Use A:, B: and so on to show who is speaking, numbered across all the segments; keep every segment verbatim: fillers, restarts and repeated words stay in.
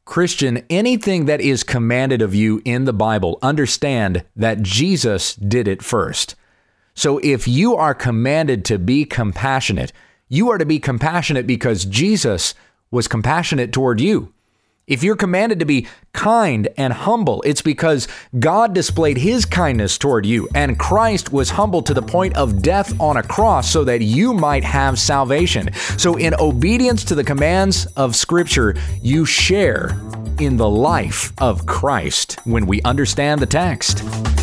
A: Christian, anything that is commanded of you in the Bible, understand that Jesus did it first. So if you are commanded to be compassionate, you are to be compassionate because Jesus was compassionate toward you. If you're commanded to be kind and humble, it's because God displayed his kindness toward you, and Christ was humble to the point of death on a cross so that you might have salvation. So in obedience to the commands of Scripture, you share in the life of Christ when we understand the text.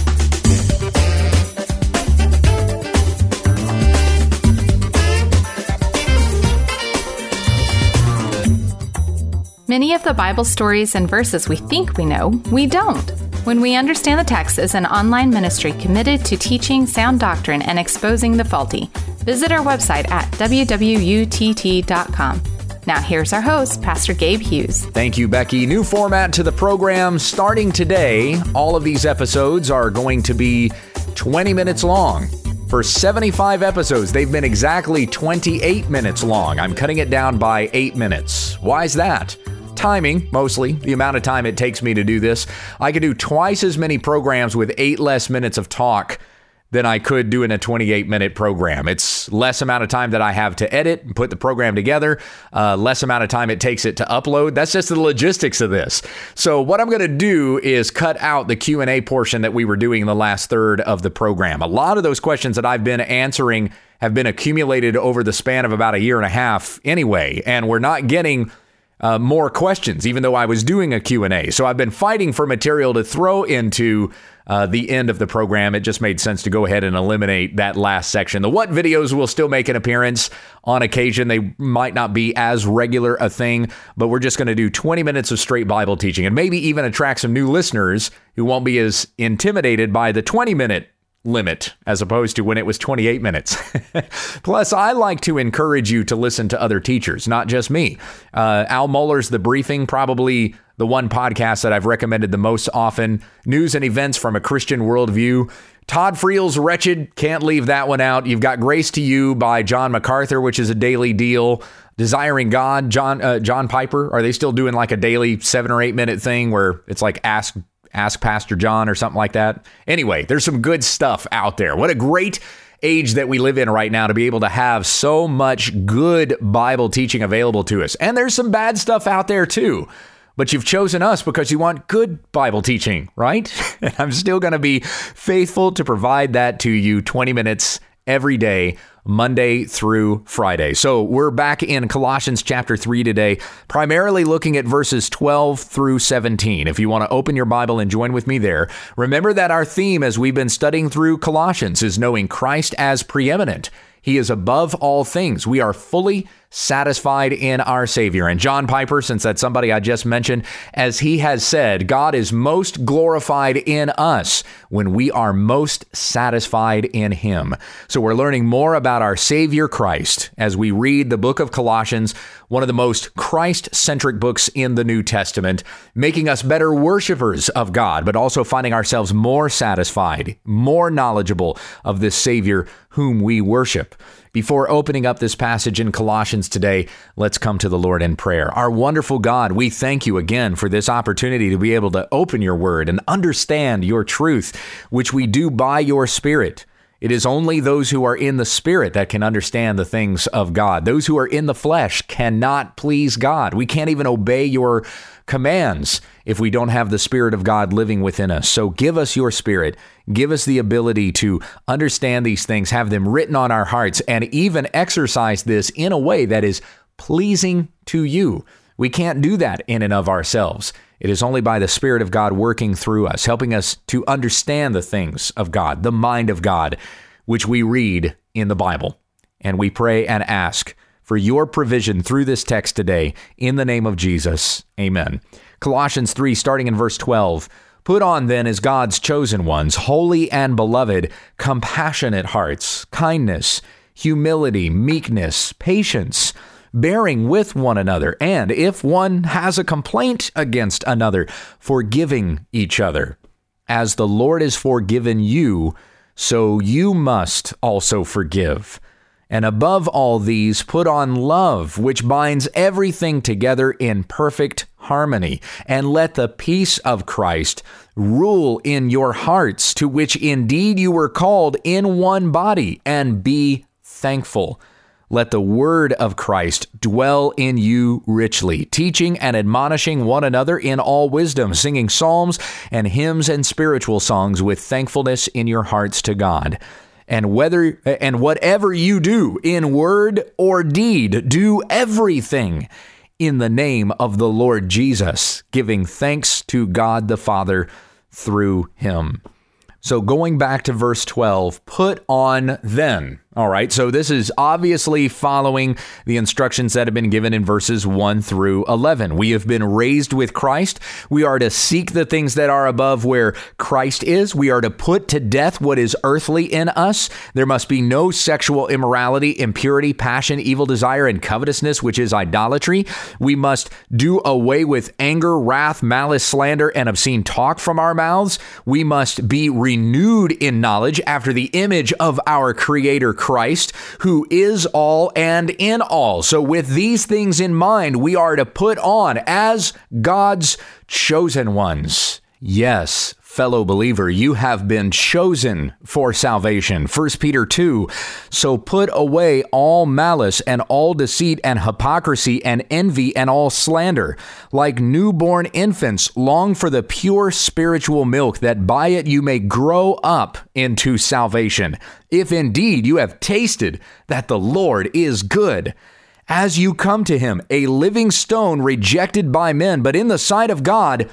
B: Many of the Bible stories and verses we think we know, we don't. When We Understand the Text is an online ministry committed to teaching sound doctrine and exposing the faulty. Visit our website at w w u t t dot com. Now here's our host, Pastor Gabe Hughes.
A: Thank you, Becky. New format to the program starting today. All of these episodes are going to be twenty minutes long. For seventy-five episodes, they've been exactly twenty-eight minutes long. I'm cutting it down by eight minutes. Why is that? Timing, mostly, the amount of time it takes me to do this. I could do twice as many programs with eight less minutes of talk than I could do in a twenty-eight minute program. It's less amount of time that I have to edit and put the program together, uh, less amount of time it takes it to upload. That's just the logistics of this. So what I'm going to do is cut out the Q and A portion that we were doing in the last third of the program. A lot of those questions that I've been answering have been accumulated over the span of about a year and a half anyway, and we're not getting Uh, more questions, even though I was doing a Q and A. So I've been fighting for material to throw into uh, the end of the program. It just made sense to go ahead and eliminate that last section. The what videos will still make an appearance on occasion. They might not be as regular a thing, but we're just going to do twenty minutes of straight Bible teaching and maybe even attract some new listeners who won't be as intimidated by the twenty minute limit as opposed to when it was twenty-eight minutes. Plus, I like to encourage you to listen to other teachers, not just me. Uh, Al Mohler's The Briefing, probably the one podcast that I've recommended the most often. News and events from a Christian worldview. Todd Friel's Wretched, can't leave that one out. You've got Grace to You by John MacArthur, which is a daily deal. Desiring God, John uh, John Piper. Are they still doing like a daily seven or eight minute thing where it's like ask Ask Pastor John or something like that? Anyway, there's some good stuff out there. What a great age that we live in right now to be able to have so much good Bible teaching available to us. And there's some bad stuff out there too. But you've chosen us because you want good Bible teaching, right? And I'm still going to be faithful to provide that to you twenty minutes every day, Monday through Friday. So we're back in Colossians chapter three today, primarily looking at verses twelve through seventeen. If you want to open your Bible and join with me there, remember that our theme as we've been studying through Colossians is knowing Christ as preeminent. He is above all things. We are fully satisfied in our Savior. And John Piper, since that's somebody I just mentioned, as he has said, God is most glorified in us when we are most satisfied in him. So we're learning more about our Savior Christ as we read the book of Colossians, one of the most Christ-centric books in the New Testament, making us better worshipers of God, but also finding ourselves more satisfied, more knowledgeable of this Savior whom we worship. Before opening up this passage in Colossians today, let's come to the Lord in prayer. Our wonderful God, we thank you again for this opportunity to be able to open your word and understand your truth, which we do by your Spirit. It is only those who are in the Spirit that can understand the things of God. Those who are in the flesh cannot please God. We can't even obey your commands if we don't have the Spirit of God living within us. So give us your Spirit. Give us the ability to understand these things, have them written on our hearts, and even exercise this in a way that is pleasing to you. We can't do that in and of ourselves. It is only by the Spirit of God working through us, helping us to understand the things of God, the mind of God, which we read in the Bible. And we pray and ask for your provision through this text today. In the name of Jesus, amen. Colossians three, starting in verse twelve. Put on then as God's chosen ones, holy and beloved, compassionate hearts, kindness, humility, meekness, patience, bearing with one another, and if one has a complaint against another, forgiving each other. As the Lord has forgiven you, so you must also forgive. And above all these, put on love, which binds everything together in perfect harmony, and let the peace of Christ rule in your hearts, to which indeed you were called in one body, and be thankful. Let the word of Christ dwell in you richly, teaching and admonishing one another in all wisdom, singing psalms and hymns and spiritual songs with thankfulness in your hearts to God. And whether and whatever you do in word or deed, do everything in the name of the Lord Jesus, giving thanks to God the Father through him. So going back to verse twelve, put on then. All right, so this is obviously following the instructions that have been given in verses one through eleven. We have been raised with Christ. We are to seek the things that are above where Christ is. We are to put to death what is earthly in us. There must be no sexual immorality, impurity, passion, evil desire, and covetousness, which is idolatry. We must do away with anger, wrath, malice, slander, and obscene talk from our mouths. We must be renewed in knowledge after the image of our Creator Christ, who is all and in all. So with these things in mind, we are to put on as God's chosen ones. Yes, fellow believer, you have been chosen for salvation. First Peter two, so put away all malice and all deceit and hypocrisy and envy and all slander. Like newborn infants, long for the pure spiritual milk, that by it you may grow up into salvation, if indeed you have tasted that the Lord is good. As you come to him, a living stone rejected by men, but in the sight of God,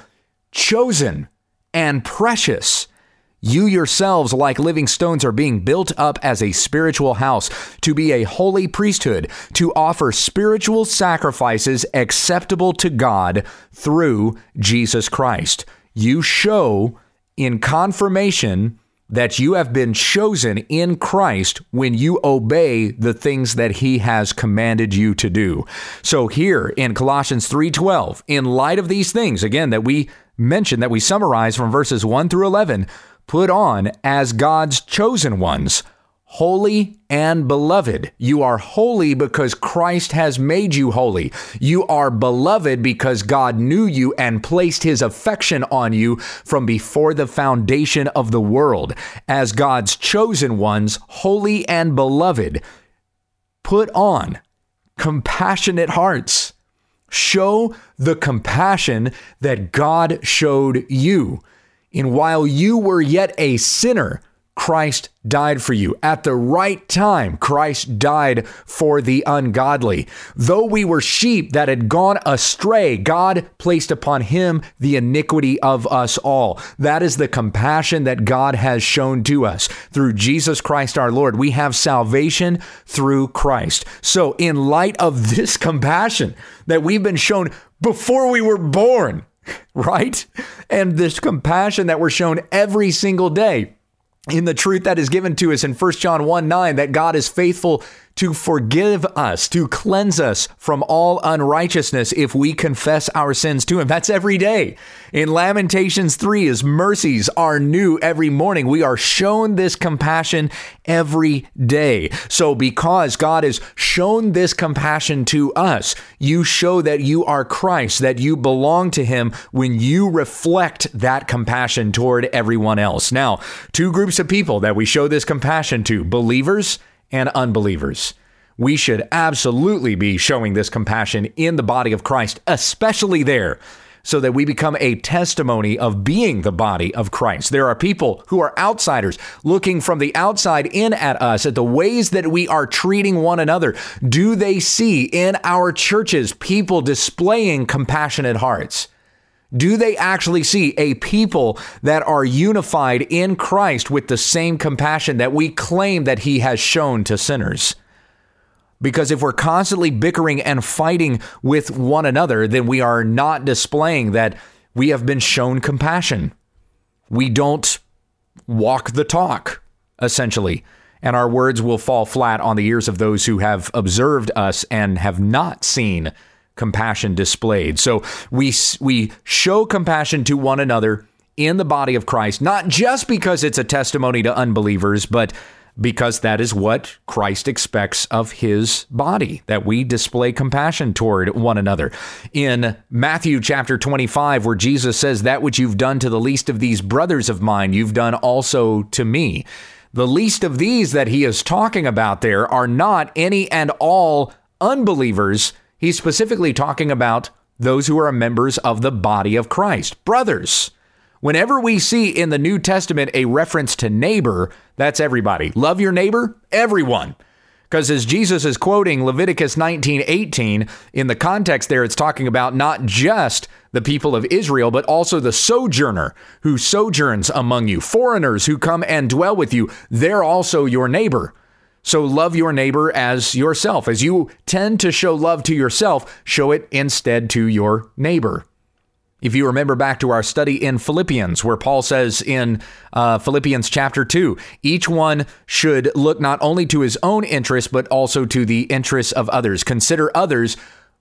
A: chosen and precious. You yourselves, like living stones, are being built up as a spiritual house, to be a holy priesthood, to offer spiritual sacrifices acceptable to God through Jesus Christ. You show in confirmation that you have been chosen in Christ when you obey the things that he has commanded you to do. So here in Colossians three twelve, in light of these things, again, that we mentioned, that we summarize from verses one through eleven, put on as God's chosen ones, holy and beloved. You are holy because Christ has made you holy. You are beloved because God knew you and placed his affection on you from before the foundation of the world. As God's chosen ones, holy and beloved, put on compassionate hearts. Show the compassion that God showed you. And while you were yet a sinner, Christ died for you. At the right time, Christ died for the ungodly. Though we were sheep that had gone astray, God placed upon him the iniquity of us all. That is the compassion that God has shown to us. Through Jesus Christ our Lord, we have salvation through Christ. So in light of this compassion that we've been shown before we were born, right? And this compassion that we're shown every single day, in the truth that is given to us in First John one nine, that God is faithful to forgive us, to cleanse us from all unrighteousness if we confess our sins to him. That's every day. In Lamentations three, his mercies are new every morning. We are shown this compassion every day. So because God has shown this compassion to us, you show that you are Christ, that you belong to him when you reflect that compassion toward everyone else. Now, two groups of people that we show this compassion to, believers and unbelievers. We should absolutely be showing this compassion in the body of Christ, especially there, so that we become a testimony of being the body of Christ. There are people who are outsiders looking from the outside in at us, at the ways that we are treating one another. Do they see in our churches people displaying compassionate hearts? Do they actually see a people that are unified in Christ with the same compassion that we claim that he has shown to sinners? Because if we're constantly bickering and fighting with one another, then we are not displaying that we have been shown compassion. We don't walk the talk, essentially, and our words will fall flat on the ears of those who have observed us and have not seen compassion displayed. So we we show compassion to one another in the body of Christ, not just because it's a testimony to unbelievers, but because that is what Christ expects of his body, that we display compassion toward one another. In Matthew chapter twenty-five, where Jesus says, that which you've done to the least of these brothers of mine, you've done also to me. The least of these that he is talking about there are not any and all unbelievers. He's specifically talking about those who are members of the body of Christ, brothers. Whenever we see in the New Testament a reference to neighbor, that's everybody. Love your neighbor, everyone. Because as Jesus is quoting Leviticus nineteen eighteen, in the context there, it's talking about not just the people of Israel, but also the sojourner who sojourns among you, foreigners who come and dwell with you. They're also your neighbor. So love your neighbor as yourself. As you tend to show love to yourself, show it instead to your neighbor. If you remember back to our study in Philippians, where Paul says in uh, Philippians chapter two, each one should look not only to his own interests, but also to the interests of others. Consider others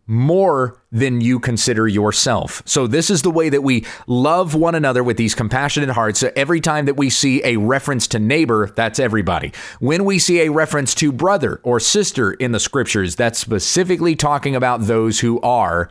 A: more than you consider yourself. So this is the way that we love one another with these compassionate hearts. So every time that we see a reference to neighbor, that's everybody. When we see a reference to brother or sister in the scriptures, that's specifically talking about those who are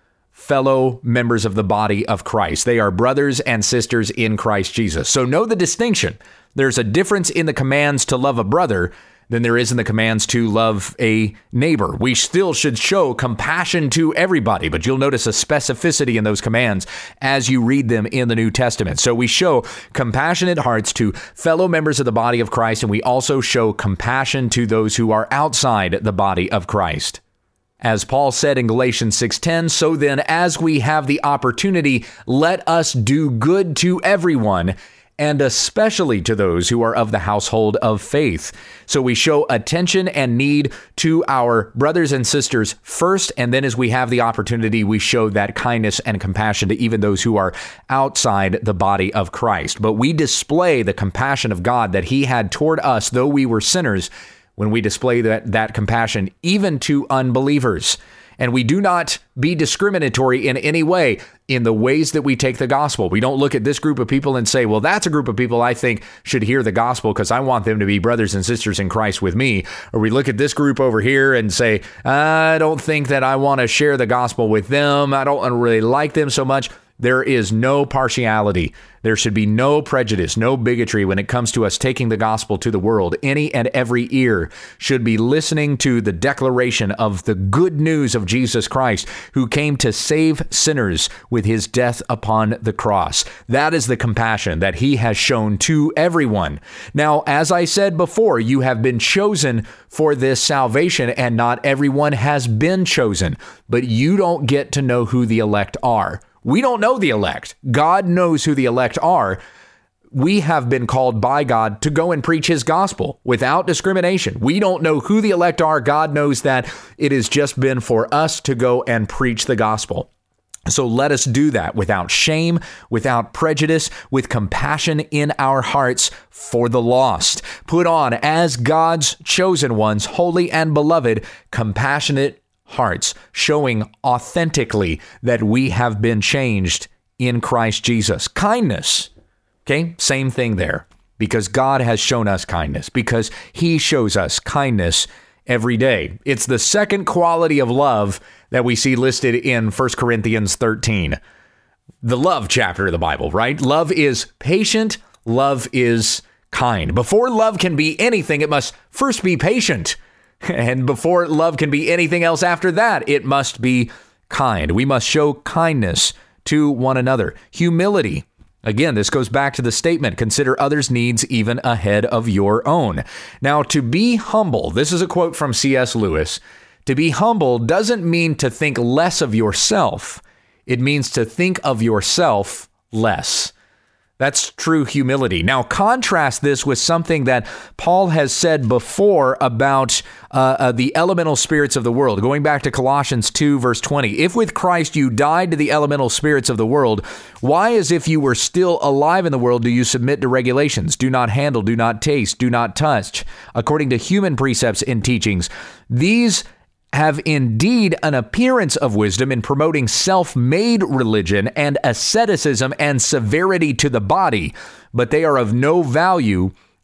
A: fellow members of the body of Christ. They are brothers and sisters in Christ Jesus. So know the distinction. There's a difference in the commands to love a brother than there is in the commands to love a neighbor. We still should show compassion to everybody, but you'll notice a specificity in those commands as you read them in the New Testament. So we show compassionate hearts to fellow members of the body of Christ, and we also show compassion to those who are outside the body of Christ. As Paul said in Galatians six ten, so then as we have the opportunity, let us do good to everyone, and especially to those who are of the household of faith. So we show attention and need to our brothers and sisters first, and then as we have the opportunity, we show that kindness and compassion to even those who are outside the body of Christ. But we display the compassion of God that he had toward us, though we were sinners, when we display that, that compassion even to unbelievers. And we do not be discriminatory in any way in the ways that we take the gospel. We don't look at this group of people and say, well, that's a group of people I think should hear the gospel because I want them to be brothers and sisters in Christ with me. Or we look at this group over here and say, I don't think that I want to share the gospel with them. I don't really like them so much. There is no partiality. There should be no prejudice, no bigotry when it comes to us taking the gospel to the world. Any and every ear should be listening to the declaration of the good news of Jesus Christ, who came to save sinners with his death upon the cross. That is the compassion that he has shown to everyone. Now, as I said before, you have been chosen for this salvation, and not everyone has been chosen, but you don't get to know who the elect are. We don't know the elect. God knows who the elect are. We have been called by God to go and preach his gospel without discrimination. We don't know who the elect are. God knows that. It has just been for us to go and preach the gospel. So let us do that without shame, without prejudice, with compassion in our hearts for the lost. Put on, as God's chosen ones, holy and beloved, compassionate hearts, showing authentically that we have been changed in Christ Jesus. Kindness, okay, same thing there, because God has shown us kindness, because he shows us kindness every day. It's the second quality of love that we see listed in First Corinthians thirteen, the love chapter of the Bible, right? Love is patient. Love is kind. Before love can be anything, it must first be patient. And before love can be anything else after that, it must be kind. We must show kindness to one another. Humility. Again, this goes back to the statement, consider others' needs even ahead of your own. Now, to be humble, this is a quote from C S Lewis. To be humble doesn't mean to think less of yourself. It means to think of yourself less. That's true humility. Now, contrast this with something that Paul has said before about uh, uh, the elemental spirits of the world. Going back to Colossians two, verse twenty, if with Christ you died to the elemental spirits of the world, why, as if you were still alive in the world, do you submit to regulations? Do not handle, do not taste, do not touch, according to human precepts and teachings. These have indeed an appearance of wisdom in promoting self-made religion and asceticism and severity to the body, but they are of no value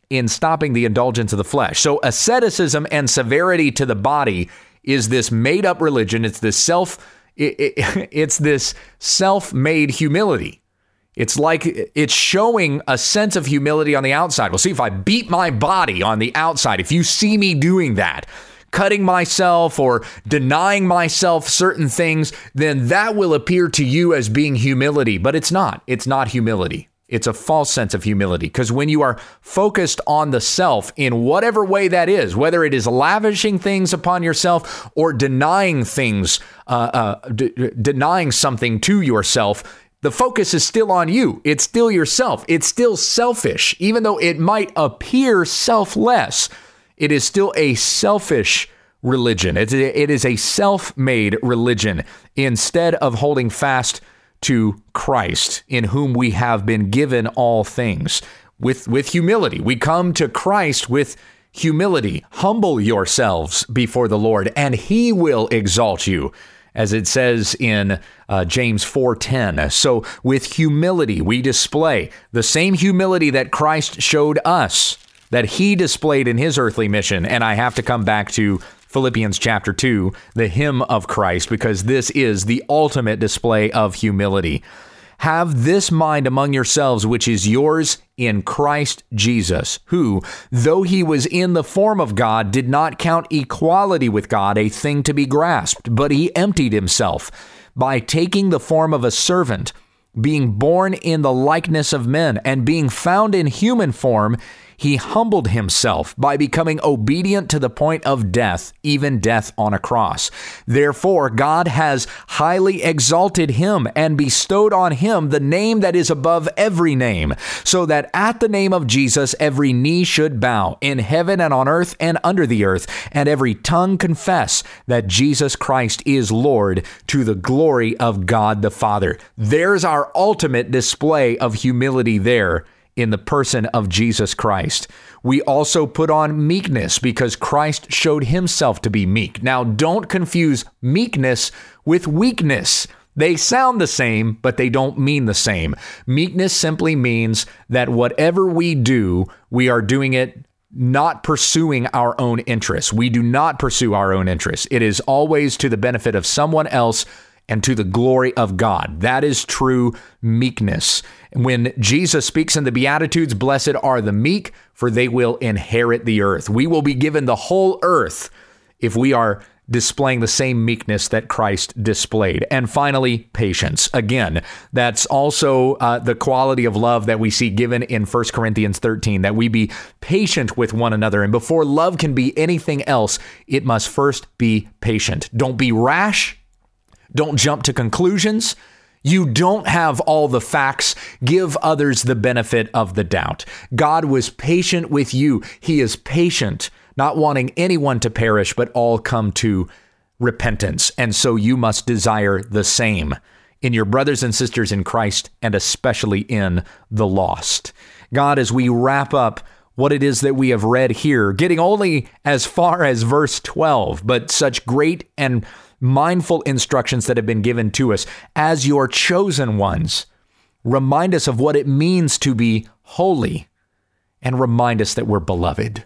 A: in stopping the indulgence of the flesh. So asceticism and severity to the body is this made-up religion. It's this self, it, it, it's this self-made humility. It's like it's showing a sense of humility on the outside. Well, see, if I beat my body on the outside, if you see me doing that, cutting myself or denying myself certain things, then that will appear to you as being humility. But it's not. It's not humility. It's a false sense of humility, because when you are focused on the self in whatever way that is, whether it is lavishing things upon yourself or denying things, uh, uh, d- denying something to yourself, the focus is still on you. It's still yourself. It's still selfish. Even though it might appear selfless, it is still a selfish religion. It's a, it is a self-made religion instead of holding fast to Christ, in whom we have been given all things. With, with humility, we come to Christ with humility. Humble yourselves before the Lord, and he will exalt you, as it says in uh, James four ten. So with humility, we display the same humility that Christ showed us, that he displayed in his earthly mission. And I have to come back to Philippians chapter two, the hymn of Christ, because this is the ultimate display of humility. Have this mind among yourselves, which is yours in Christ Jesus, who, though he was in the form of God, did not count equality with God a thing to be grasped, but he emptied himself by taking the form of a servant, being born in the likeness of men, and being found in human form, he humbled himself by becoming obedient to the point of death, even death on a cross. Therefore, God has highly exalted him and bestowed on him the name that is above every name, so that at the name of Jesus every knee should bow, in heaven and on earth and under the earth, and every tongue confess that Jesus Christ is Lord, to the glory of God the Father. There's our ultimate display of humility there, in the person of Jesus Christ. We also put on meekness, because Christ showed himself to be meek. Now, don't confuse meekness with weakness. They sound the same, but they don't mean the same. Meekness simply means that whatever we do, we are doing it not pursuing our own interests. We do not pursue our own interests. It is always to the benefit of someone else and to the glory of God. That is true meekness. When Jesus speaks in the Beatitudes, blessed are the meek, for they will inherit the earth. We will be given the whole earth if we are displaying the same meekness that Christ displayed. And finally, patience. Again, that's also uh, the quality of love that we see given in First Corinthians thirteen, that we be patient with one another. And before love can be anything else, it must first be patient. Don't be rash. Don't jump to conclusions. You don't have all the facts. Give others the benefit of the doubt. God was patient with you. He is patient, not wanting anyone to perish, but all come to repentance. And so you must desire the same in your brothers and sisters in Christ, and especially in the lost. God, as we wrap up what it is that we have read here, getting only as far as verse twelve, but such great and mindful instructions that have been given to us as your chosen ones. Remind us of what it means to be holy, and remind us that we're beloved,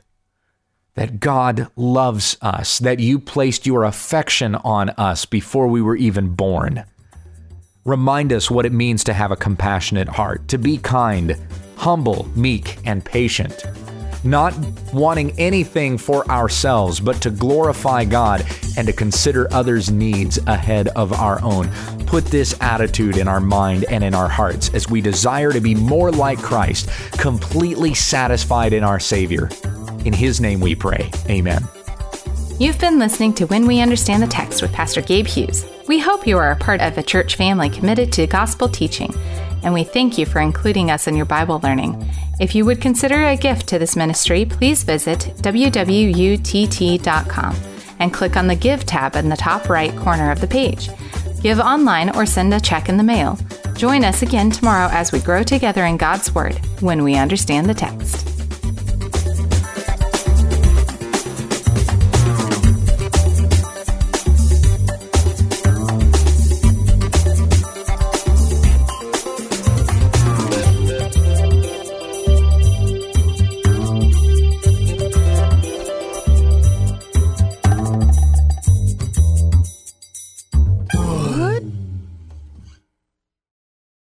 A: that God loves us, that you placed your affection on us before we were even born. Remind us what it means to have a compassionate heart, to be kind, humble, meek, and patient, not wanting anything for ourselves, but to glorify God and to consider others' needs ahead of our own. Put this attitude in our mind and in our hearts as we desire to be more like Christ, completely satisfied in our Savior. In his name we pray. Amen.
B: You've been listening to When We Understand the Text with Pastor Gabe Hughes. We hope you are a part of a church family committed to gospel teaching, and we thank you for including us in your Bible learning. If you would consider a gift to this ministry, please visit w w u t t dot com and click on the Give tab in the top right corner of the page. Give online or send a check in the mail. Join us again tomorrow as we grow together in God's Word when we understand the text.